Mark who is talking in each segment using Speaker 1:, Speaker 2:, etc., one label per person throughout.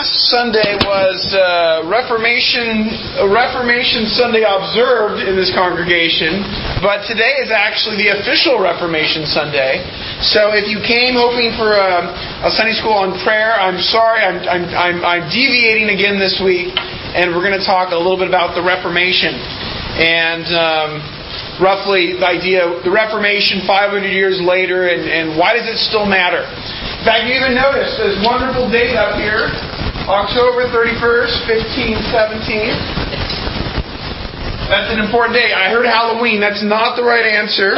Speaker 1: last Sunday was Reformation Sunday observed in this congregation, but today is actually the official Reformation Sunday. So if you came hoping for a Sunday school on prayer, I'm sorry, I'm deviating again this week, and we're going to talk a little bit about the Reformation and roughly the idea of the Reformation 500 years later, and why does it still matter? In fact, you even notice this wonderful date up here, October 31st, 1517. That's an important date. I heard Halloween. That's not the right answer.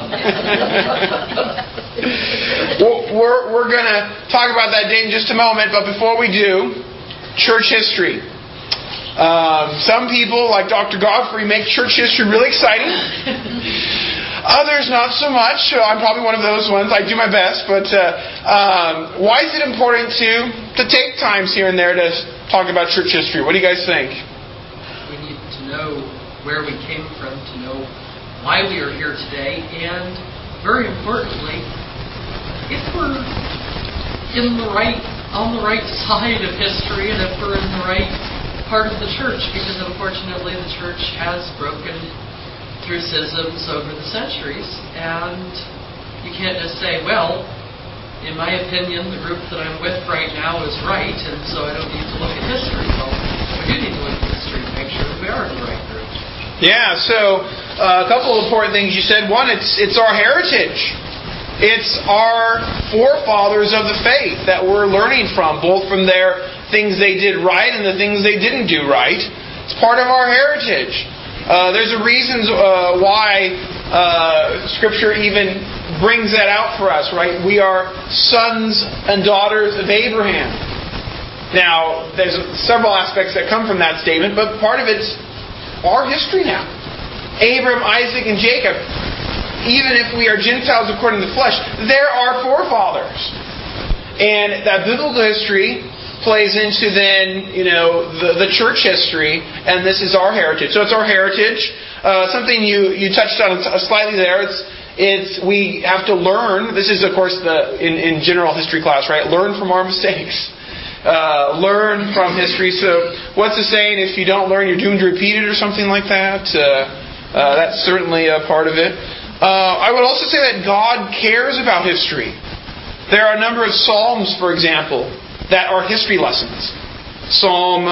Speaker 1: We're going to talk about that date in just a moment, but before we do, church history. Some people, like Dr. Godfrey, make church history really exciting. Others not so much. I'm probably one of those ones. I do my best. But why is it important to take times here and there to talk about church history? What do you guys think?
Speaker 2: We need to know where we came from, to know why we are here today, and very importantly, if we're on the right side of history, and if we're in the right part of the church, because unfortunately the church has broken through schisms over the centuries, and you can't just say, well, in my opinion, the group that I'm with right now is right, and so I don't need to look at history. Well, we do need to look at history to make sure that we are in the right group.
Speaker 1: Yeah, so a couple of important things you said. One, it's our heritage. It's our forefathers of the faith that we're learning from, both from their things they did right and the things they didn't do right. It's part of our heritage. There's a reason why Scripture even brings that out for us, right? We are sons and daughters of Abraham. Now, there's several aspects that come from that statement, but part of it's our history now. Abraham, Isaac, and Jacob. Even if we are Gentiles according to the flesh, they're our forefathers. And that biblical history plays into then, the church history, and this is our heritage. So it's our heritage. Something you touched on slightly there. It's we have to learn. This is, of course, in general history class, right? Learn from our mistakes. Learn from history. So what's the saying? If you don't learn, you're doomed to repeat it, or something like that. That's certainly a part of it. I would also say that God cares about history. There are a number of Psalms, for example, that are history lessons. Psalm,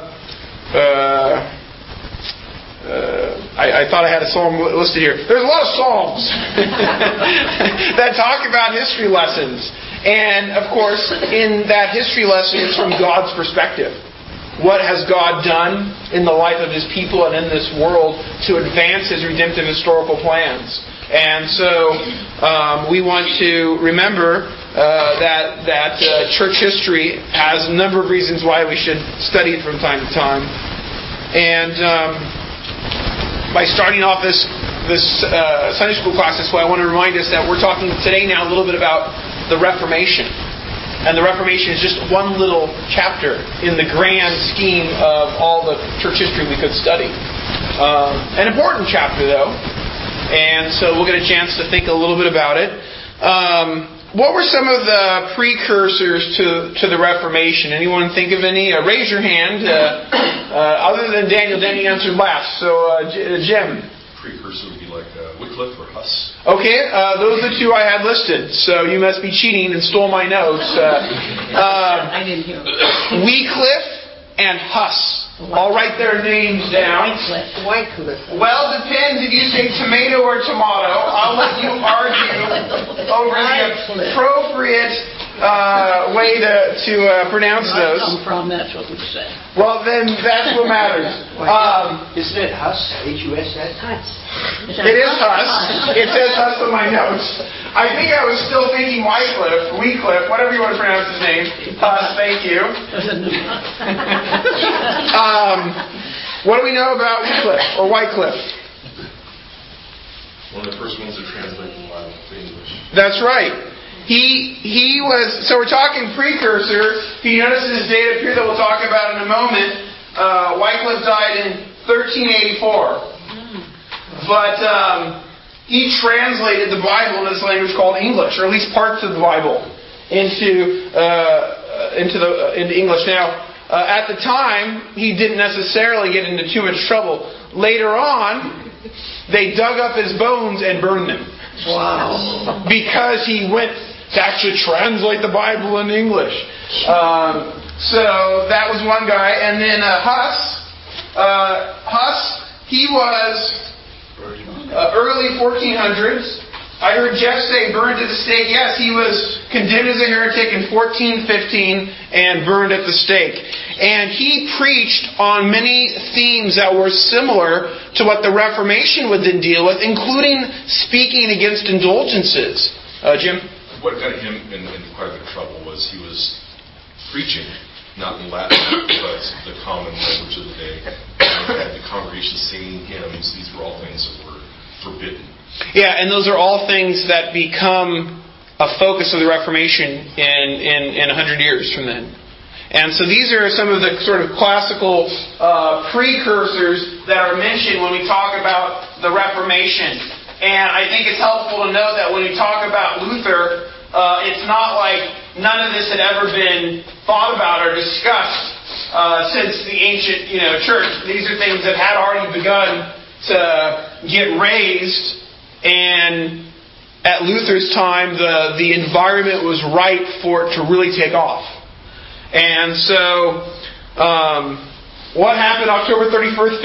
Speaker 1: I thought I had a psalm listed here. There's a lot of psalms that talk about history lessons. And, of course, in that history lesson, it's from God's perspective. What has God done in the life of His people and in this world to advance His redemptive historical plans? And so we want to remember that church history has a number of reasons why we should study it from time to time. And by starting off this Sunday school class this way, I want to remind us that we're talking today now a little bit about the Reformation. And the Reformation is just one little chapter in the grand scheme of all the church history we could study. An important chapter, though. And so we'll get a chance to think a little bit about it. What were some of the precursors to the Reformation? Anyone think of any? Raise your hand. Other than Daniel. Daniel answered last. So, Jim.
Speaker 3: Precursor would be like Wycliffe or Huss.
Speaker 1: Okay, those are the two I had listed. So you must be cheating and stole my notes.
Speaker 4: I didn't hear.
Speaker 1: Wycliffe and Huss. I'll write their names down.
Speaker 4: Wycliffe.
Speaker 1: Well, depends if you say tomato or tomato. I'll let you argue over the appropriate way to pronounce those.
Speaker 4: Where I come from, that's what we say.
Speaker 1: Well, then that's what matters.
Speaker 5: Isn't it Huss? H-U-S-S?
Speaker 4: Huss.
Speaker 1: It is Huss. It says Huss on my notes. I think I was still thinking Wycliffe, whatever you want to pronounce his name. Huss, thank you. What do we know about Wycliffe?
Speaker 3: One of the first ones to translate the Bible to English.
Speaker 1: That's right. He was, so we're talking precursor. If you notice this date up here that we'll talk about in a moment, Wycliffe died in 1384. But he translated the Bible in this language called English, or at least parts of the Bible, into into English. Now, at the time, he didn't necessarily get into too much trouble. Later on, they dug up his bones and burned them.
Speaker 4: Wow.
Speaker 1: Because he went to actually translate the Bible into English. So that was one guy. And then Huss, he was early 1400s. I heard Jeff say burned at the stake. Yes, he was condemned as a heretic in 1415 and burned at the stake. And he preached on many themes that were similar to what the Reformation would then deal with, including speaking against indulgences. Jim?
Speaker 3: What got him in quite a bit of trouble was he was preaching, not in Latin, but the common language of the day. And the congregation singing hymns. These were all things that were forbidden.
Speaker 1: Yeah, and those are all things that become a focus of the Reformation in 100 years from then. And so these are some of the sort of classical precursors that are mentioned when we talk about the Reformation. And I think it's helpful to know that when we talk about Luther, it's not like none of this had ever been thought about or discussed since the ancient church. These are things that had already begun to get raised. And at Luther's time, the environment was ripe for it to really take off. And so, what happened October 31st,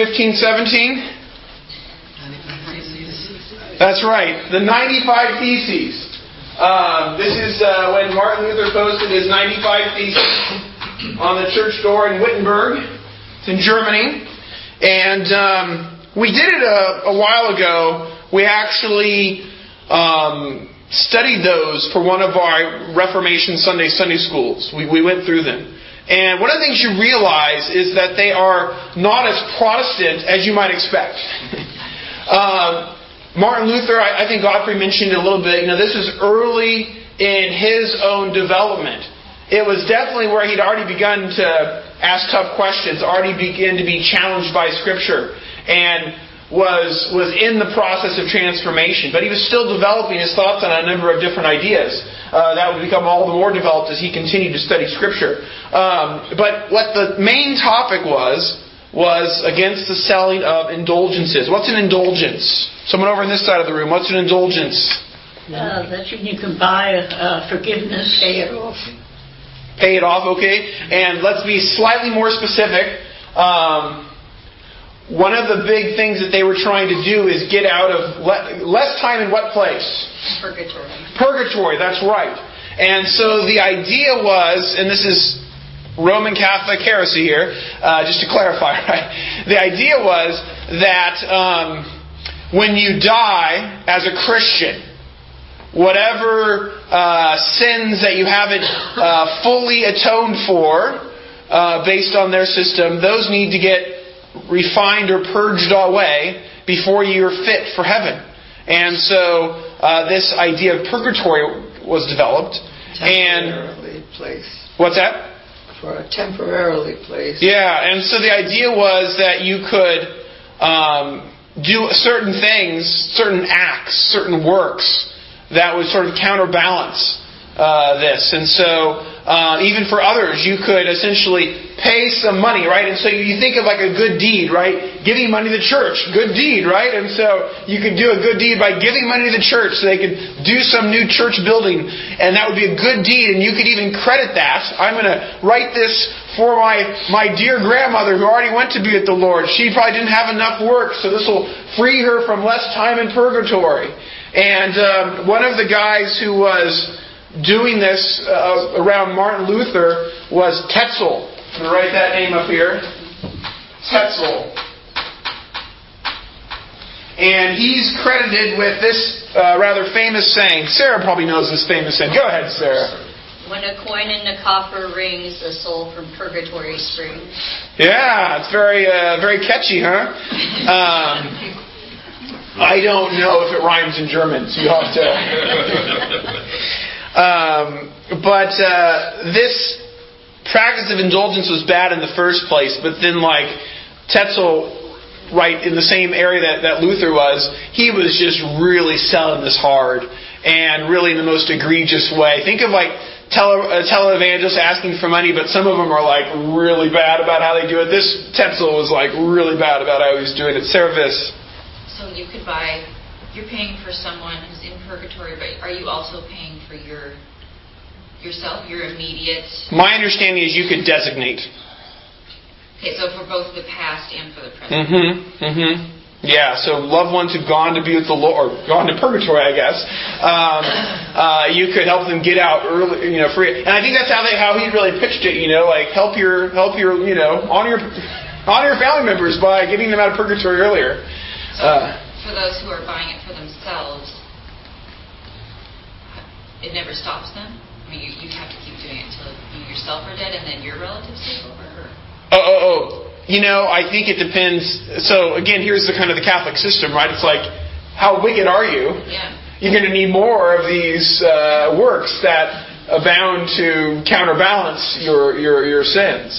Speaker 1: 1517? That's right, the 95 Theses. This is when Martin Luther posted his 95 Theses on the church door in Wittenberg. It's in Germany. And we did it a while ago. We actually studied those for one of our Reformation Sunday schools. We went through them. And one of the things you realize is that they are not as Protestant as you might expect. Martin Luther, I think Godfrey mentioned a little bit, this is early in his own development. It was definitely where he'd already begun to ask tough questions, already began to be challenged by Scripture, and was in the process of transformation. But he was still developing his thoughts on a number of different ideas. That would become all the more developed as he continued to study Scripture. But what the main topic was against the selling of indulgences. What's an indulgence? Someone over on this side of the room, what's an indulgence?
Speaker 4: That you can buy forgiveness. Pay it off.
Speaker 1: Pay it off, okay. And let's be slightly more specific. One of the big things that they were trying to do is get out of less time in what place?
Speaker 6: Purgatory.
Speaker 1: Purgatory, that's right. And so the idea was, and this is Roman Catholic heresy here, just to clarify, right? The idea was that when you die as a Christian, whatever sins that you haven't fully atoned for, based on their system, those need to get refined or purged away before you're fit for heaven. And so this idea of purgatory was developed.
Speaker 7: Temporarily placed.
Speaker 1: What's that?
Speaker 7: For a temporarily placed.
Speaker 1: Yeah, and so the idea was that you could do certain things, certain acts, certain works that would sort of counterbalance this. And so even for others, you could essentially pay some money, right? And so you think of like a good deed, right? Giving money to the church, good deed, right? And so you could do a good deed by giving money to the church so they could do some new church building, and that would be a good deed, and you could even credit that. I'm going to write this for my dear grandmother who already went to be with the Lord. She probably didn't have enough work, so this will free her from less time in purgatory. And one of the guys who was doing this around Martin Luther was Tetzel. I'm going to write that name up here. Tetzel. And he's credited with this rather famous saying. Sarah probably knows this famous saying. Go ahead, Sarah.
Speaker 6: When a coin in the coffer rings, the soul from purgatory springs. Yeah,
Speaker 1: it's very catchy, huh? I don't know if it rhymes in German, so you have to... But this practice of indulgence was bad in the first place, but then like Tetzel, right in the same area that Luther was, he was just really selling this hard and really in the most egregious way. Think of like televangelists asking for money, but some of them are like really bad about how they do it. This Tetzel was like really bad about how he was doing it. Service.
Speaker 8: So you're paying for someone who's in purgatory, but are you also paying for yourself, your immediate?
Speaker 1: My understanding is you could designate.
Speaker 8: Okay, so for both the past and for the present.
Speaker 1: Yeah, so loved ones who've gone to be with the Lord, or gone to purgatory, I guess. You could help them get out early, free. And I think that's how he really pitched it. Like help your, honor your family members by getting them out of purgatory earlier.
Speaker 8: For those who are buying it for themselves, it never stops them. I mean, you have to keep doing it until you yourself are dead, and then your relatives take over.
Speaker 1: I think it depends. So again, here's the kind of the Catholic system, right? It's like, how wicked are you?
Speaker 8: Yeah. You're
Speaker 1: going to need more of these works that abound to counterbalance your sins.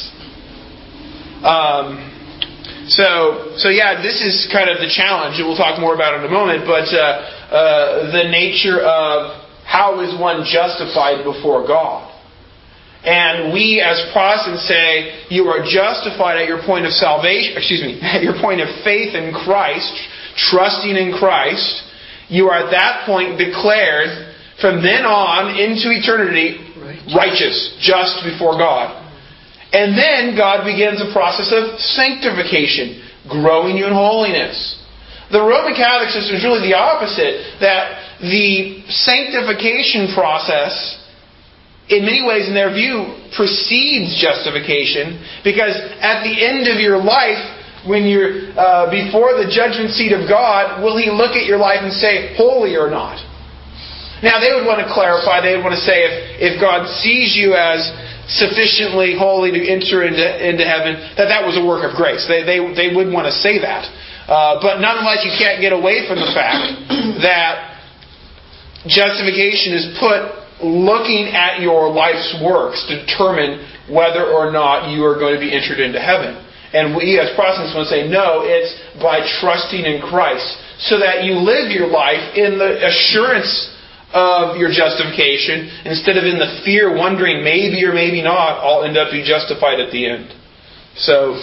Speaker 1: So yeah, this is kind of the challenge, and we'll talk more about it in a moment. But the nature of how is one justified before God. And we as Protestants say you are justified at your point of salvation, at your point of faith in Christ, trusting in Christ. You are at that point declared from then on into eternity righteous, just before God. And then God begins a process of sanctification, growing you in holiness. The Roman Catholic system is really the opposite, that the sanctification process in many ways, in their view, precedes justification, because at the end of your life, when you're before the judgment seat of God, will He look at your life and say, holy or not? Now, they would want to clarify, they would want to say, if God sees you as sufficiently holy to enter into heaven, that was a work of grace. They would want to say that. But nonetheless, you can't get away from the fact that justification is put looking at your life's works to determine whether or not you are going to be entered into heaven. And we as Protestants want to say, no, it's by trusting in Christ, so that you live your life in the assurance of your justification, instead of in the fear, wondering maybe or maybe not, I'll end up being justified at the end. So,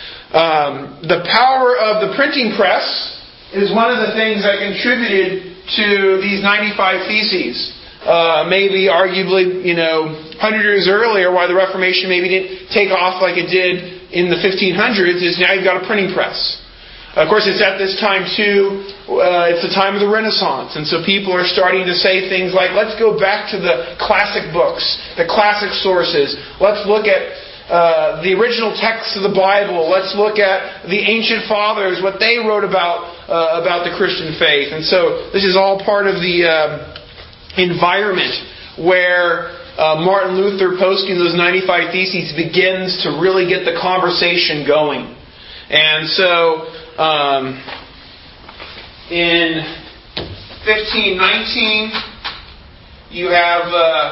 Speaker 1: the power of the printing press is one of the things that contributed to these 95 Theses. Maybe arguably, 100 years earlier, why the Reformation maybe didn't take off like it did in the 1500s, is now you've got a printing press. Of course, it's at this time too, it's the time of the Renaissance, and so people are starting to say things like, let's go back to the classic books, the classic sources. Let's look at the original texts of the Bible. Let's look at the ancient fathers, what they wrote about the Christian faith. And so this is all part of the environment where Martin Luther posting those 95 Theses begins to really get the conversation going. And so in 1519 you have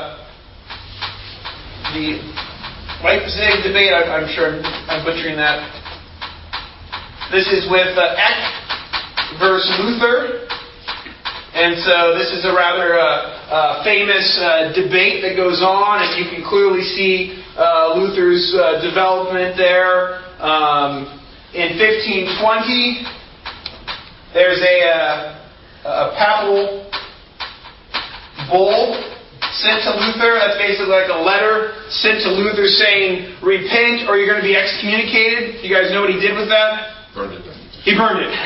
Speaker 1: the Leipzig debate. I'm sure I'm butchering that. This is with Eck versus Luther. And so this is a rather famous debate that goes on, and you can clearly see Luther's development there. In 1520, there's a papal bull sent to Luther. That's basically like a letter sent to Luther saying, repent or you're going to be excommunicated. You guys know what he did with that?
Speaker 3: Burned it.
Speaker 1: He burned it.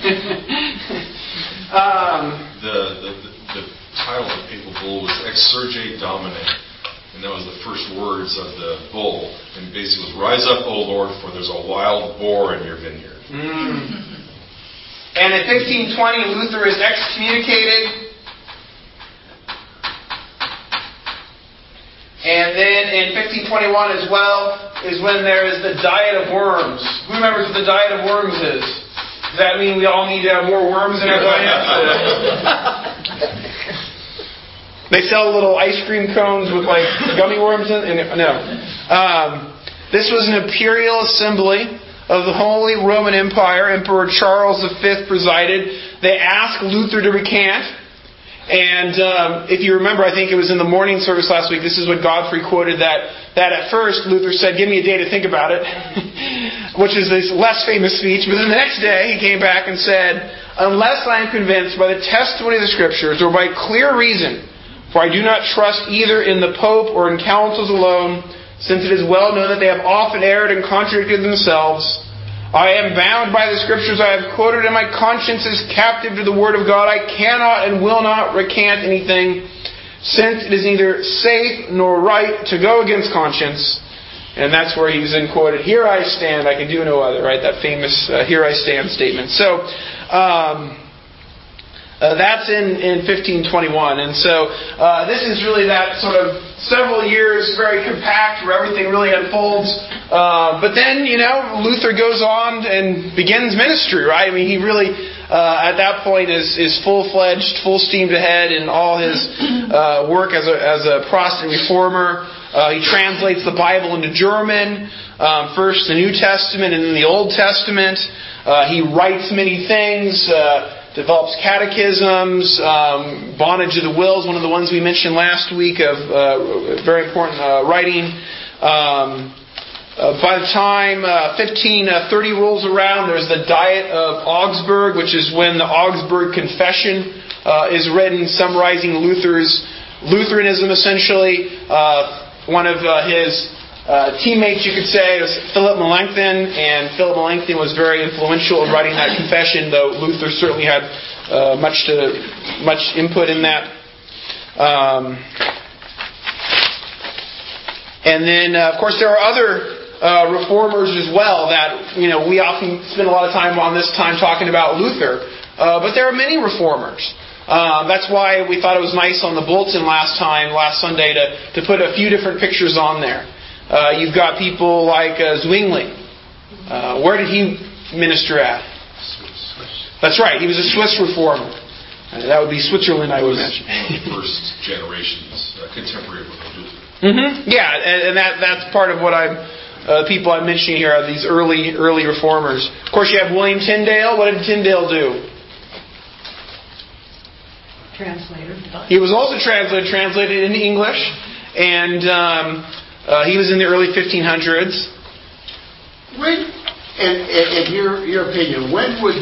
Speaker 3: The title of the papal bull was Exsurge Domine, and that was the first words of the bull. And basically it was, rise up, O Lord, for there's a wild boar in your vineyard.
Speaker 1: And in 1520, Luther is excommunicated. And then in 1521 as well is when there is the diet of worms. Who remembers what the diet of worms is? Does that mean we all need to have more worms in our diet? They sell little ice cream cones with like gummy worms in it? No. This was an imperial assembly of the Holy Roman Empire. Emperor Charles V presided. They asked Luther to recant. And if you remember, I think it was in the morning service last week, this is what Godfrey quoted, that at first Luther said, give me a day to think about it, which is this less famous speech. But then the next day he came back and said, unless I am convinced by the testimony of the Scriptures or by clear reason, for I do not trust either in the Pope or in councils alone, since it is well known that they have often erred and contradicted themselves. I am bound by the Scriptures I have quoted, and my conscience is captive to the Word of God. I cannot and will not recant anything, since it is neither safe nor right to go against conscience. And that's where he's then quoted, here I stand, I can do no other, right? That famous here I stand statement. So, that's in 1521. And so this is really that sort of several years, very compact, where everything really unfolds. But then, Luther goes on and begins ministry, right? I mean, he really, at that point, is full-fledged, full steam ahead in all his work as a Protestant reformer. He translates the Bible into German, first the New Testament and then the Old Testament. He writes many things, develops catechisms, bondage of the wills, one of the ones we mentioned last week of very important writing. By the time 1530 rolls around, there's the Diet of Augsburg, which is when the Augsburg Confession is written, summarizing Lutheranism essentially. One of his teammates, you could say, was Philip Melanchthon, and Philip Melanchthon was very influential in writing that confession, though Luther certainly had much input in that. And then, of course, there are other reformers as well that we often spend a lot of time on this time talking about Luther, but there are many reformers. That's why we thought it was nice on the bulletin last Sunday, to put a few different pictures on there. You've got people like Zwingli. Where did he minister at? That's right. He was a Swiss reformer. That would be Switzerland, I would imagine.
Speaker 3: First generation's contemporary with Luther.
Speaker 1: Mm-hmm. Yeah, and that's part of what people I'm mentioning here are these early reformers. Of course, you have William Tyndale. What did Tyndale do?
Speaker 4: Translator.
Speaker 1: He was also translated into English, and he was in the early 1500s.
Speaker 5: When, in your opinion, when would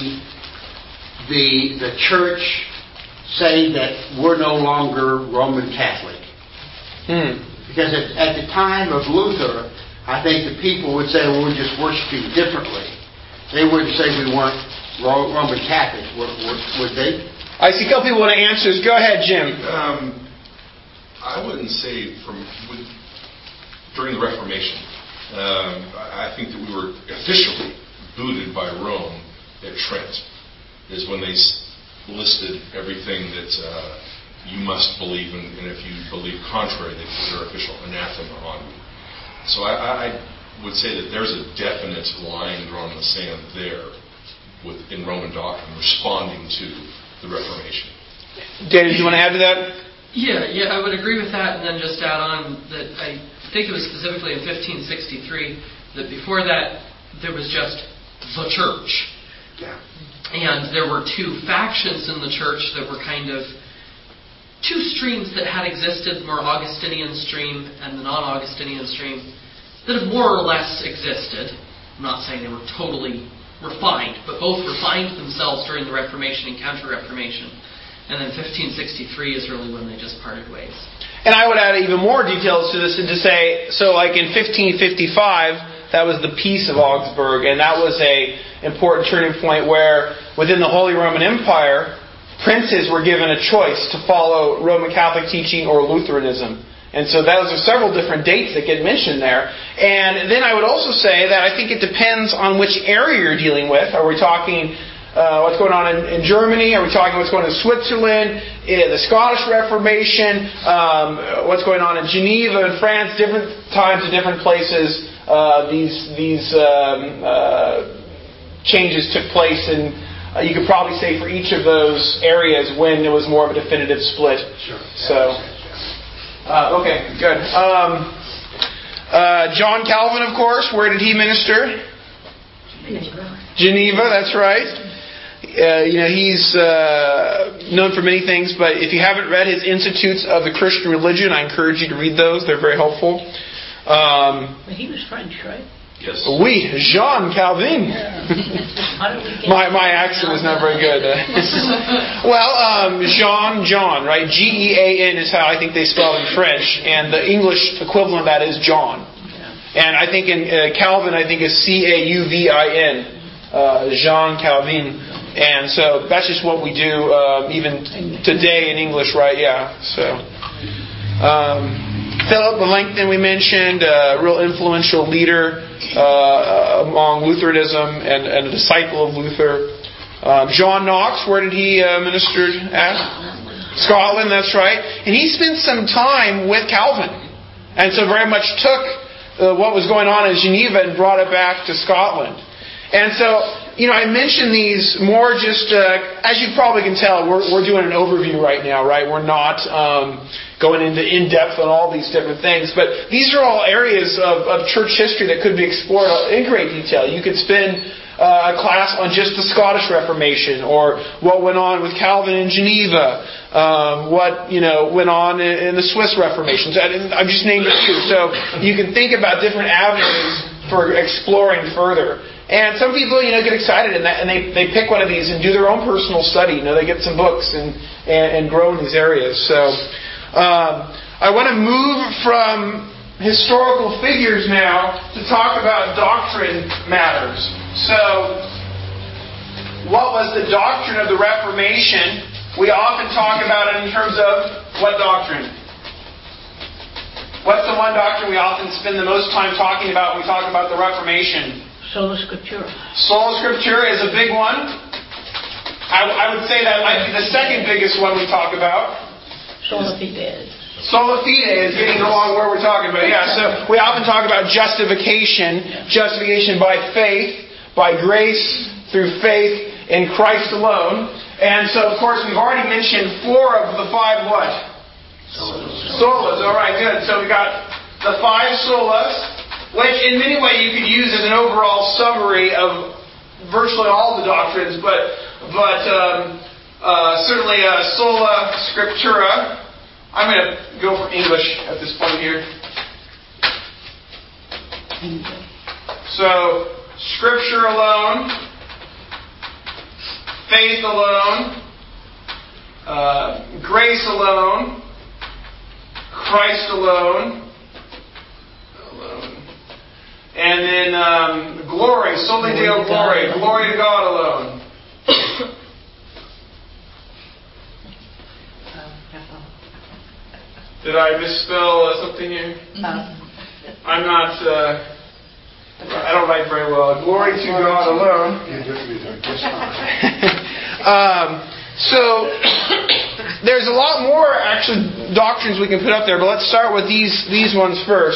Speaker 5: the church say that we're no longer Roman Catholic? Because at the time of Luther, I think the people would say, well, we're just worshiping differently. They wouldn't say we weren't Roman Catholics, would they?
Speaker 1: I see a couple people want to answer. Go ahead, Jim.
Speaker 3: I wouldn't say during the Reformation. I think that we were officially booted by Rome at Trent, is when they listed everything that you must believe, and if you believe contrary, they put their official anathema on you. So I would say that there's a definite line drawn in the sand there in Roman doctrine responding to the Reformation.
Speaker 1: David, do you want to add to that?
Speaker 2: Yeah, I would agree with that, and then just add on that I think it was specifically in 1563 that before that there was just the church.
Speaker 5: Yeah.
Speaker 2: And there were two factions in the church that were kind of two streams that had existed, the more Augustinian stream and the non-Augustinian stream, that have more or less existed. I'm not saying they were totally refined, but both refined themselves during the Reformation and Counter-Reformation. And then 1563 is really when they just parted ways.
Speaker 1: And I would add even more details to this and to say, so like in 1555, that was the Peace of Augsburg, and that was a important turning point where within the Holy Roman Empire, princes were given a choice to follow Roman Catholic teaching or Lutheranism. And so those are several different dates that get mentioned there. And then I would also say that I think it depends on which area you're dealing with. Are we talking what's going on in Germany? Are we talking what's going on in Switzerland? The Scottish Reformation? What's going on in Geneva in France? Different times and different places these changes took place, and you could probably say for each of those areas when there was more of a definitive split.
Speaker 5: Sure.
Speaker 1: So. Okay, good. John Calvin, of course, where did he minister? Geneva, that's right. He's known for many things, but if you haven't read his Institutes of the Christian Religion, I encourage you to read those. They're very helpful.
Speaker 4: But he was French, right?
Speaker 3: Yes.
Speaker 1: Oui, Jean Calvin. My accent is not very good. Well, John, right? Gean is how I think they spell it in French, and the English equivalent of that is John. And I think in Calvin, I think is Cauvin, Jean Calvin. And so that's just what we do even today in English, right? Yeah. So. Philip Melanchthon we mentioned, a real influential leader among Lutheranism and a disciple of Luther. John Knox, where did he minister at? Scotland, that's right. And he spent some time with Calvin. And so very much took what was going on in Geneva and brought it back to Scotland. And so, I mention these more just, as you probably can tell, we're doing an overview right now, right? We're not going into in-depth on all these different things. But these are all areas of church history that could be explored in great detail. You could spend a class on just the Scottish Reformation, or what went on with Calvin in Geneva, what went on in the Swiss Reformation. I'm just naming a few. So you can think about different avenues for exploring further. And some people, get excited in that, and they pick one of these and do their own personal study. They get some books and grow in these areas. So I want to move from historical figures now to talk about doctrine matters. So, what was the doctrine of the Reformation? We often talk about it in terms of what doctrine? What's the one doctrine we often spend the most time talking about when we talk about the Reformation?
Speaker 4: Sola Scriptura.
Speaker 1: Sola Scriptura is a big one. I would say that might be the second biggest one we talk about.
Speaker 4: Sola Fide.
Speaker 1: Sola Fide is getting along where we're talking about. Yeah, so we often talk about justification. Justification by faith, by grace, through faith in Christ alone. And so, of course, we've already mentioned 4 of the 5 what? Solas. All right, good. So we got the 5 solas, which in many ways you could use as an overall summary of virtually all the doctrines, but certainly Sola Scriptura. I'm going to go for English at this point here. So, Scripture alone, faith alone, grace alone, Christ alone, and then glory, Soli Deo glory, glory to God alone. Did I misspell something here?
Speaker 4: No.
Speaker 1: I'm not, I don't write very well. Glory to God alone. So, there's a lot more, actually, doctrines we can put up there, but let's start with these ones first.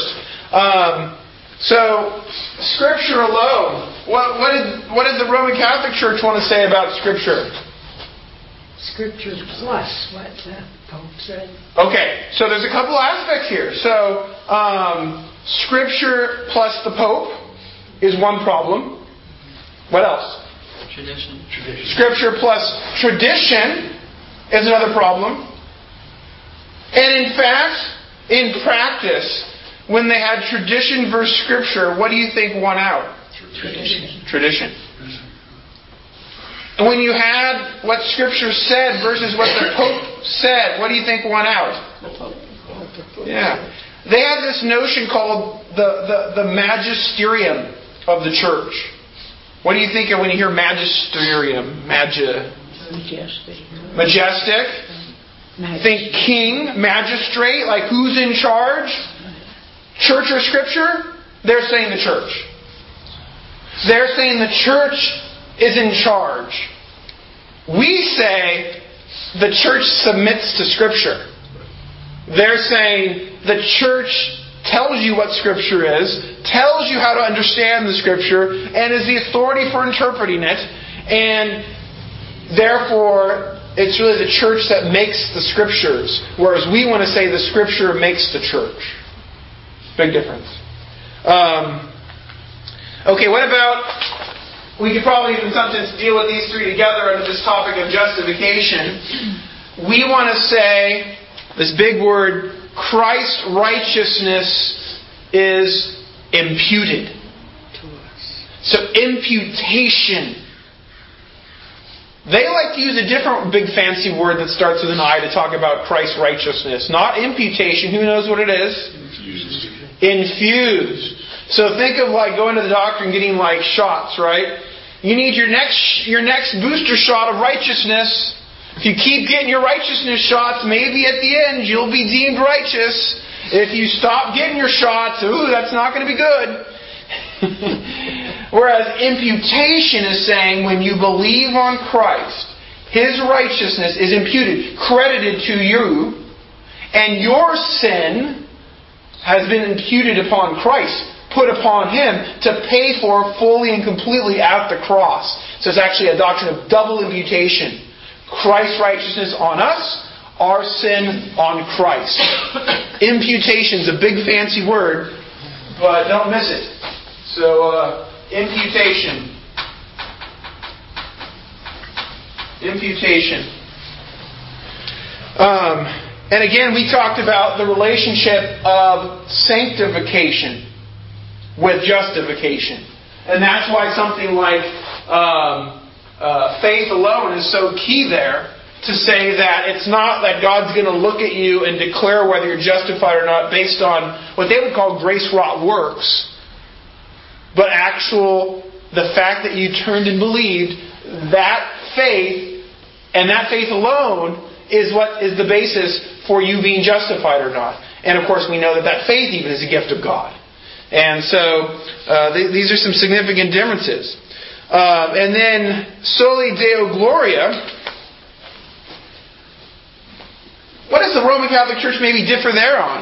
Speaker 1: So, Scripture alone. What did the Roman Catholic Church want to say about Scripture?
Speaker 7: Scripture plus what the Pope said.
Speaker 1: Okay, so there's a couple aspects here. So, Scripture plus the Pope is one problem. What else?
Speaker 2: Tradition.
Speaker 1: Scripture plus tradition is another problem. And in fact, in practice, when they had tradition versus Scripture, what do you think won out? Tradition. And when you had what Scripture said versus what the Pope said, what do you think won out?
Speaker 4: The Pope.
Speaker 1: Yeah. They had this notion called the magisterium of the church. What do you think of when you hear magisterium?
Speaker 4: Majestic.
Speaker 1: Majestic? Think king, magistrate, like who's in charge? Church or Scripture? They're saying the church. They're saying the church is in charge. We say the church submits to Scripture. They're saying the church tells you what Scripture is, tells you how to understand the Scripture, and is the authority for interpreting it, and therefore it's really the church that makes the Scriptures, whereas we want to say the Scripture makes the church. Big difference. Okay, what about we could probably even sometimes deal with these three together under this topic of justification. We want to say, this big word, Christ's righteousness is imputed. So imputation. They like to use a different big fancy word that starts with an I to talk about Christ's righteousness. Not imputation. Who knows what it is? Infused. So think of like going to the doctor and getting like shots, right? You need your next booster shot of righteousness. If you keep getting your righteousness shots, maybe at the end you'll be deemed righteous. If you stop getting your shots, that's not going to be good. Whereas imputation is saying when you believe on Christ, His righteousness is imputed, credited to you, and your sin has been imputed upon Christ, put upon Him to pay for fully and completely at the cross. So it's actually a doctrine of double imputation. Christ's righteousness on us, our sin on Christ. Imputation is a big fancy word, but don't miss it. So, imputation. Imputation. And again, we talked about the relationship of sanctification with justification. And that's why something like faith alone is so key there, to say that it's not that God's going to look at you and declare whether you're justified or not based on what they would call grace-wrought works, but the fact that you turned and believed, that faith, and that faith alone, is what is the basis for you being justified or not. And of course we know that faith even is a gift of God. And so these are some significant differences. And then soli Deo Gloria. What does the Roman Catholic Church maybe differ there on?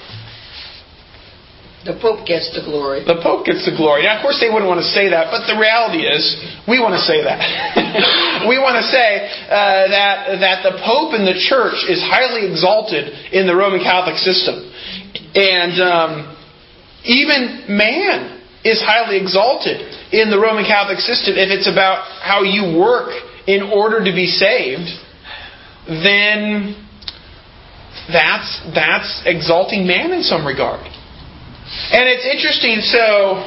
Speaker 7: The Pope gets the glory.
Speaker 1: The Pope gets the glory. Now, of course, they wouldn't want to say that, but the reality is, we want to say that. We want to say that the Pope in the Church is highly exalted in the Roman Catholic system. And even man is highly exalted in the Roman Catholic system. If it's about how you work in order to be saved, then that's exalting man in some regard. And it's interesting, so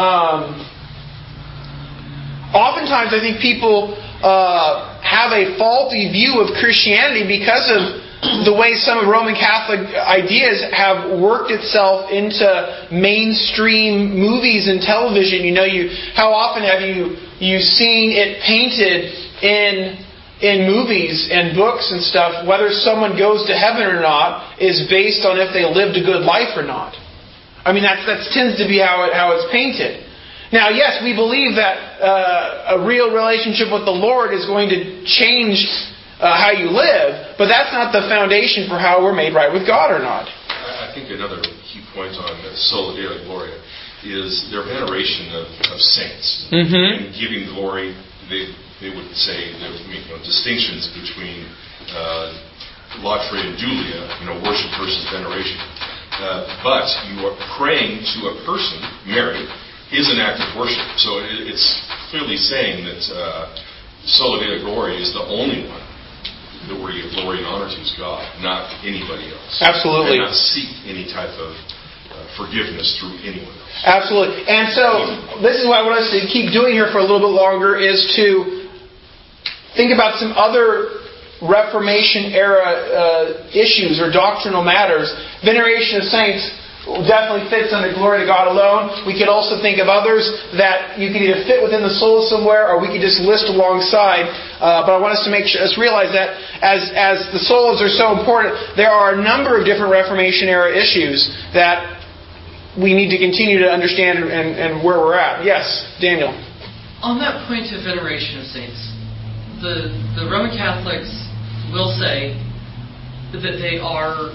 Speaker 1: oftentimes I think people have a faulty view of Christianity because of the way some of Roman Catholic ideas have worked itself into mainstream movies and television. How often have you seen it painted in movies and books and stuff, whether someone goes to heaven or not is based on if they lived a good life or not. I mean, that tends to be how it's painted. Now, yes, we believe that a real relationship with the Lord is going to change how you live, but that's not the foundation for how we're made right with God or not.
Speaker 3: I think another key point on Soli Deo Gloria is their veneration of saints.
Speaker 1: Mm-hmm.
Speaker 3: And giving glory, they would say there would be distinctions between Latre and Julia, worship versus veneration. But you are praying to a person, Mary, is an act of worship. So it's clearly saying that Soli Deo Gloria is the only one that where you give glory and honor to is God, not anybody else.
Speaker 1: Absolutely.
Speaker 3: And not seek any type of forgiveness through anyone else.
Speaker 1: Absolutely. And so this is what I want us to keep doing here for a little bit longer, is to think about some other Reformation era issues or doctrinal matters. Veneration of saints definitely fits under glory to God alone. We could also think of others that you could either fit within the soul somewhere, or we could just list alongside. But I want us to realize that as the souls are so important, there are a number of different Reformation era issues that we need to continue to understand and where we're at. Yes, Daniel.
Speaker 2: On that point of veneration of saints, the Roman Catholics will say that they are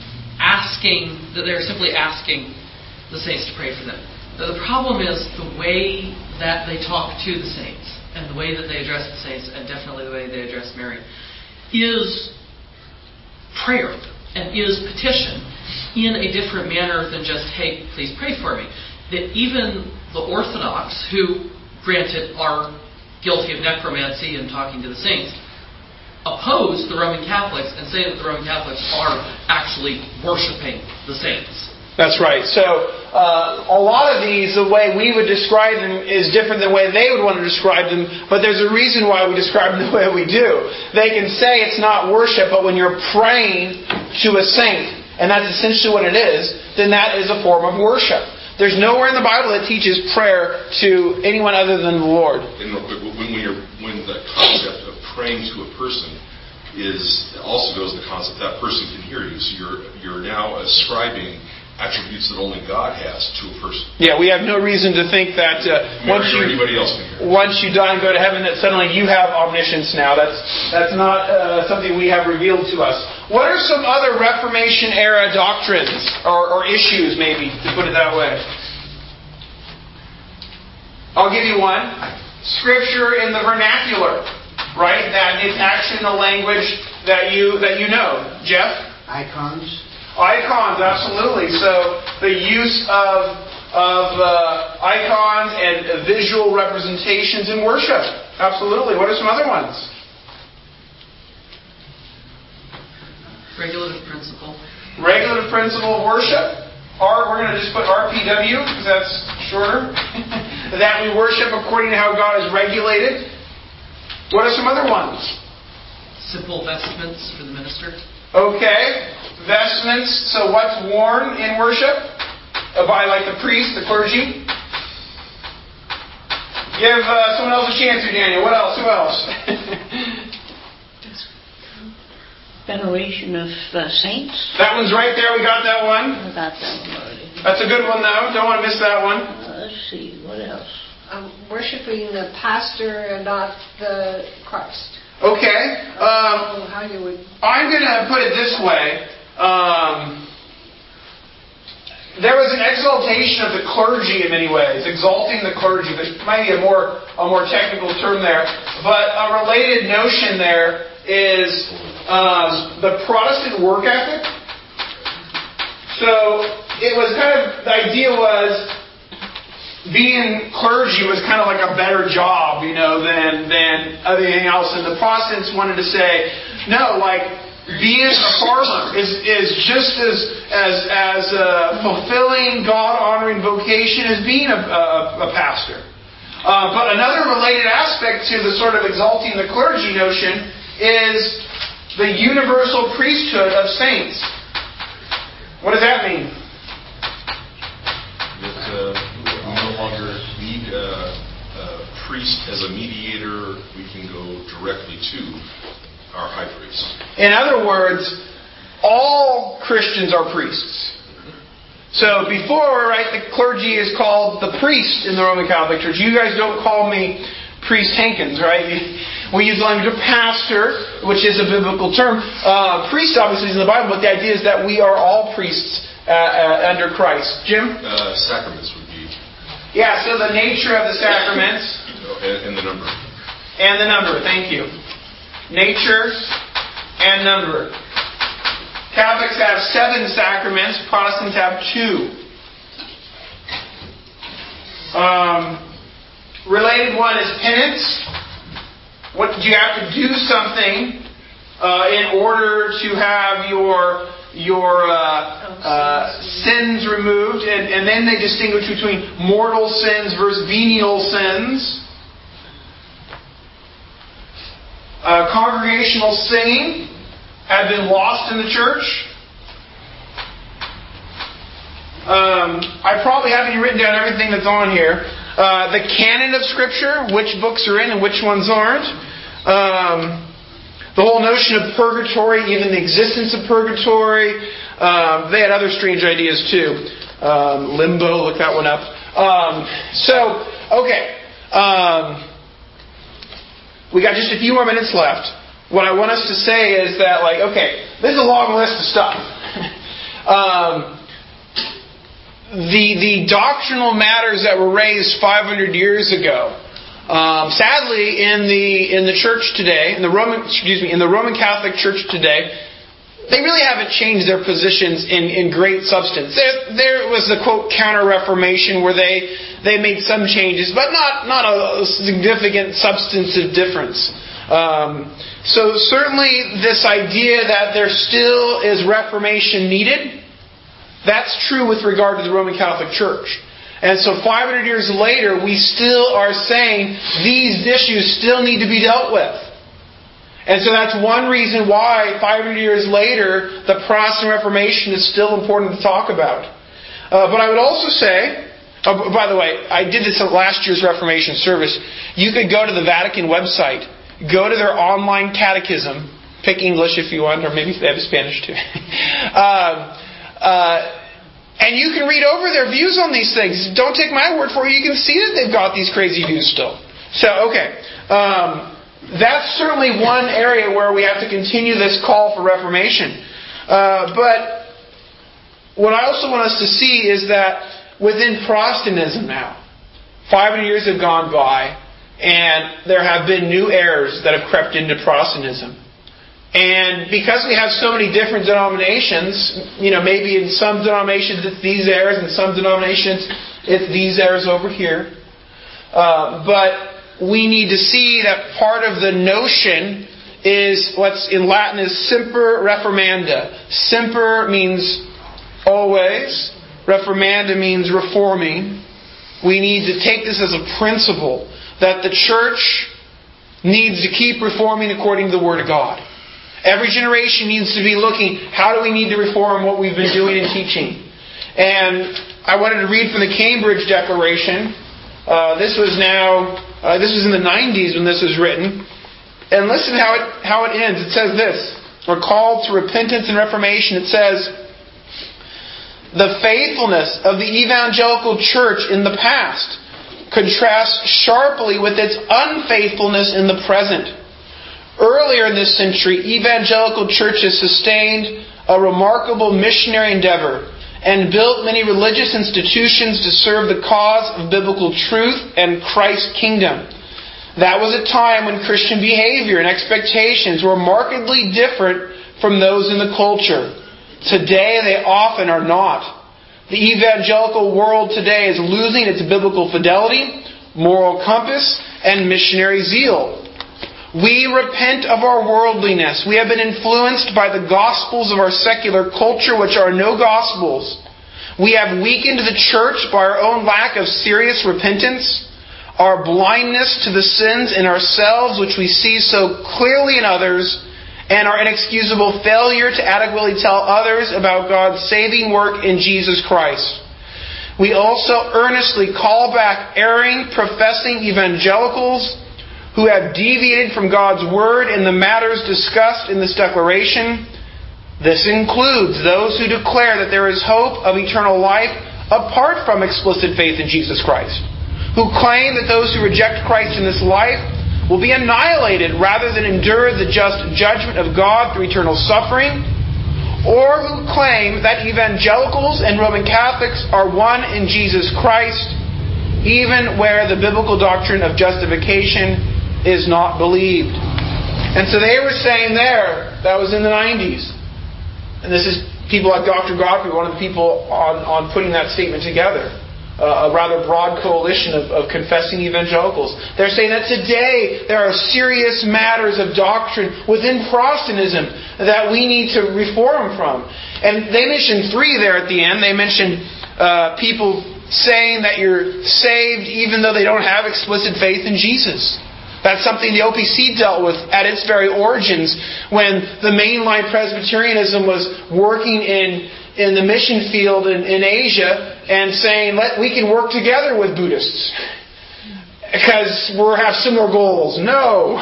Speaker 2: simply asking the saints to pray for them. The problem is the way that they talk to the saints, and the way that they address the saints, and definitely the way they address Mary, is prayer and is petition in a different manner than just, hey, please pray for me. That even the Orthodox, who granted, are guilty of necromancy and talking to the saints, oppose the Roman Catholics and say that the Roman Catholics are actually worshiping the saints.
Speaker 1: That's right. So, a lot of these, the way we would describe them is different than the way they would want to describe them, but there's a reason why we describe them the way we do. They can say it's not worship, but when you're praying to a saint, and that's essentially what it is, then that is a form of worship. There's nowhere in the Bible that teaches prayer to anyone other than the Lord.
Speaker 3: And real quick, when the concept of praying to a person also goes to the concept that person can hear you. So you're now ascribing attributes that only God has to a person.
Speaker 1: Yeah, we have no reason to think that once you die and go to heaven that suddenly you have omniscience now. That's not something we have revealed to us. What are some other Reformation era doctrines or issues, maybe, to put it that way? I'll give you one. Scripture in the vernacular, right? That it's actually in the language that you know. Jeff? Icons, absolutely. So the use of icons and visual representations in worship. Absolutely. What are some other ones?
Speaker 2: Regulative principle.
Speaker 1: Regulative principle of worship. We're going to just put RPW because that's shorter. That we worship according to how God is regulated. What are some other ones?
Speaker 2: Simple vestments for the minister.
Speaker 1: Okay. Vestments. So what's worn in worship? By the priest, the clergy? Give someone else a chance here, Daniel. What else? Who else?
Speaker 4: Veneration of saints.
Speaker 1: That one's right there. We got that one.
Speaker 4: I got that one already.
Speaker 1: That's a good one, though. Don't want to miss that one.
Speaker 4: Let's see. What else?
Speaker 7: Worshiping the pastor and not the Christ.
Speaker 1: Okay.
Speaker 7: How you would...
Speaker 1: I'm going to put it this way. There was an exaltation of the clergy in many ways. Exalting the clergy. There's maybe a more technical term there. But a related notion there is the Protestant work ethic. So it was the idea was being clergy was kind of like a better job, than everything else. And the Protestants wanted to say, no, being a farmer is just as fulfilling, God-honoring vocation as being a pastor. But another related aspect to the sort of exalting the clergy notion is the universal priesthood of saints. What does that mean?
Speaker 3: That we no longer need a priest as a mediator. We can go directly to our high priest.
Speaker 1: In other words, all Christians are priests. So before, the clergy is called the priest in the Roman Catholic Church. You guys don't call me Priest Hankins, right? We use the language of pastor, which is a biblical term. Priest obviously is in the Bible, but the idea is that we are all priests under Christ. Jim?
Speaker 3: Sacraments would be.
Speaker 1: Yeah, so the nature of the sacraments.
Speaker 3: And the number.
Speaker 1: And the number, thank you. Nature and number. Catholics have 7 sacraments. Protestants have 2. Related one is penance. What do you have to do something in order to have your sins removed, and then they distinguish between mortal sins versus venial sins. Congregational singing had been lost in the church. I probably haven't written down everything that's on here. The canon of Scripture, which books are in and which ones aren't. The whole notion of purgatory, even the existence of purgatory. They had other strange ideas too. Limbo, look that one up. We got just a few more minutes left. What I want us to say is that, this is a long list of stuff. The doctrinal matters that were raised 500 years ago, sadly, in the church today, in the Roman Catholic Church today, they really haven't changed their positions in great substance. There was the quote Counter-Reformation, where they they made some changes, but not a significant substantive difference. So certainly this idea that there still is reformation needed, that's true with regard to the Roman Catholic Church. And so 500 years later, we still are saying these issues still need to be dealt with. And so that's one reason why 500 years later, the Protestant Reformation is still important to talk about. But I would also say, by the way, I did this at last year's Reformation service. You could go to the Vatican website, go to their online catechism, pick English if you want, or maybe they have Spanish too. And you can read over their views on these things. Don't take my word for it. You can see that they've got these crazy views still. So, okay. That's certainly one area where we have to continue this call for reformation. But what I also want us to see is that within Protestantism now, 500 years have gone by, and there have been new errors that have crept into Protestantism. And because we have so many different denominations, maybe in some denominations it's these errors, in some denominations it's these errors over here. But we need to see that part of the notion is what's in Latin is semper reformanda. Semper means always. Reformanda means reforming. We need to take this as a principle that the church needs to keep reforming according to the Word of God. Every generation needs to be looking, how do we need to reform what we've been doing and teaching? And I wanted to read from the Cambridge Declaration. This was in the 90s when this was written. And listen how it ends. It says this, or call to repentance and reformation. It says, the faithfulness of the evangelical church in the past contrasts sharply with its unfaithfulness in the present. Earlier in this century, evangelical churches sustained a remarkable missionary endeavor and built many religious institutions to serve the cause of biblical truth and Christ's kingdom. That was a time when Christian behavior and expectations were markedly different from those in the culture. Today, they often are not. The evangelical world today is losing its biblical fidelity, moral compass, and missionary zeal. We repent of our worldliness. We have been influenced by the gospels of our secular culture, which are no gospels. We have weakened the church by our own lack of serious repentance, our blindness to the sins in ourselves, which we see so clearly in others, and our inexcusable failure to adequately tell others about God's saving work in Jesus Christ. We also earnestly call back erring, professing evangelicals who have deviated from God's Word in the matters discussed in this declaration. This includes those who declare that there is hope of eternal life apart from explicit faith in Jesus Christ, who claim that those who reject Christ in this life will be annihilated rather than endure the just judgment of God through eternal suffering, or who claim that evangelicals and Roman Catholics are one in Jesus Christ, even where the biblical doctrine of justification is not believed. And so they were saying there, that was in the 90s. And this is people like Dr. Godfrey, one of the people on putting that statement together. A rather broad coalition of confessing evangelicals. They're saying that today there are serious matters of doctrine within Protestantism that we need to reform from. And they mentioned three there at the end. They mentioned people saying that you're saved even though they don't have explicit faith in Jesus. That's something the OPC dealt with at its very origins when the mainline Presbyterianism was working in the mission field in Asia and saying, we can work together with Buddhists because we have similar goals. No.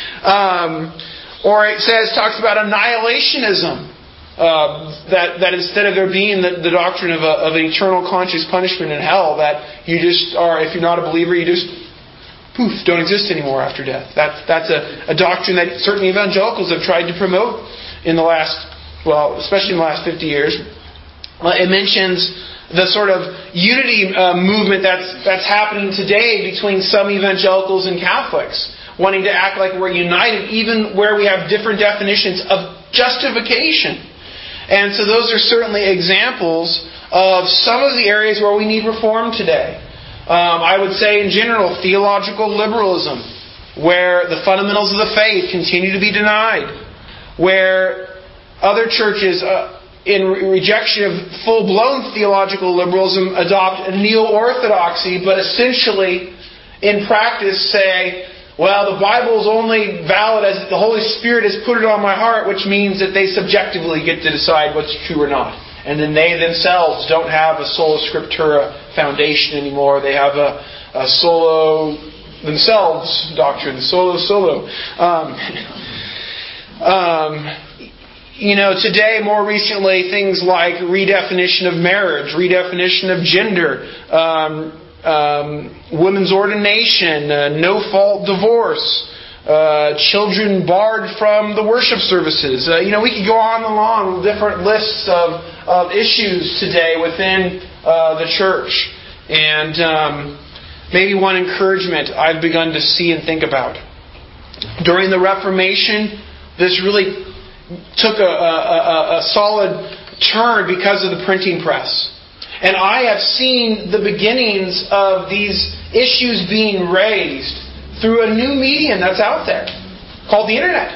Speaker 1: Or it talks about annihilationism. That instead of there being the doctrine of an eternal conscious punishment in hell, that you just are, if you're not a believer, you just don't exist anymore after death. That's a doctrine that certain evangelicals have tried to promote in the last, especially in the last 50 years. It mentions the sort of unity movement that's happening today between some evangelicals and Catholics, wanting to act like we're united, even where we have different definitions of justification. And so those are certainly examples of some of the areas where we need reform today. I would say in general, theological liberalism, where the fundamentals of the faith continue to be denied, where other churches, in rejection of full-blown theological liberalism, adopt neo-orthodoxy, but essentially, in practice, say, well, the Bible is only valid as the Holy Spirit has put it on my heart, which means that they subjectively get to decide what's true or not. And then they themselves don't have a sola scriptura foundation anymore. They have a solo themselves doctrine, solo. Today, more recently, things like redefinition of marriage, redefinition of gender, women's ordination, no-fault divorce, children barred from the worship services. We could go on and on with different lists of issues today within the church. And maybe one encouragement I've begun to see and think about. During the Reformation, this really took a solid turn because of the printing press. And I have seen the beginnings of these issues being raised through a new medium that's out there called the Internet.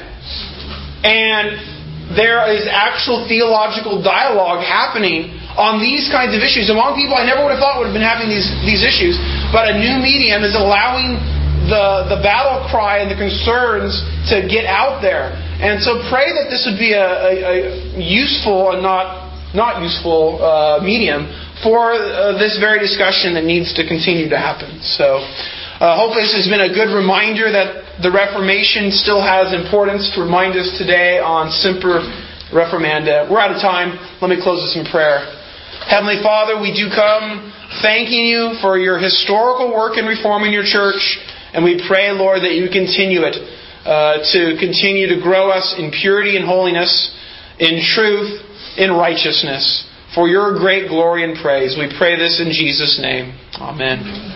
Speaker 1: And there is actual theological dialogue happening on these kinds of issues among people I never would have thought would have been having these issues. But a new medium is allowing the battle cry and the concerns to get out there. And so pray that this would be a useful and not useful medium for this very discussion that needs to continue to happen. So hopefully this has been a good reminder that the Reformation still has importance to remind us today on Semper Reformanda. We're out of time. Let me close this in prayer. Heavenly Father, we do come thanking you for your historical work in reforming your church. And we pray, Lord, that you continue it to continue to grow us in purity and holiness, in truth, in righteousness, for your great glory and praise. We pray this in Jesus' name. Amen.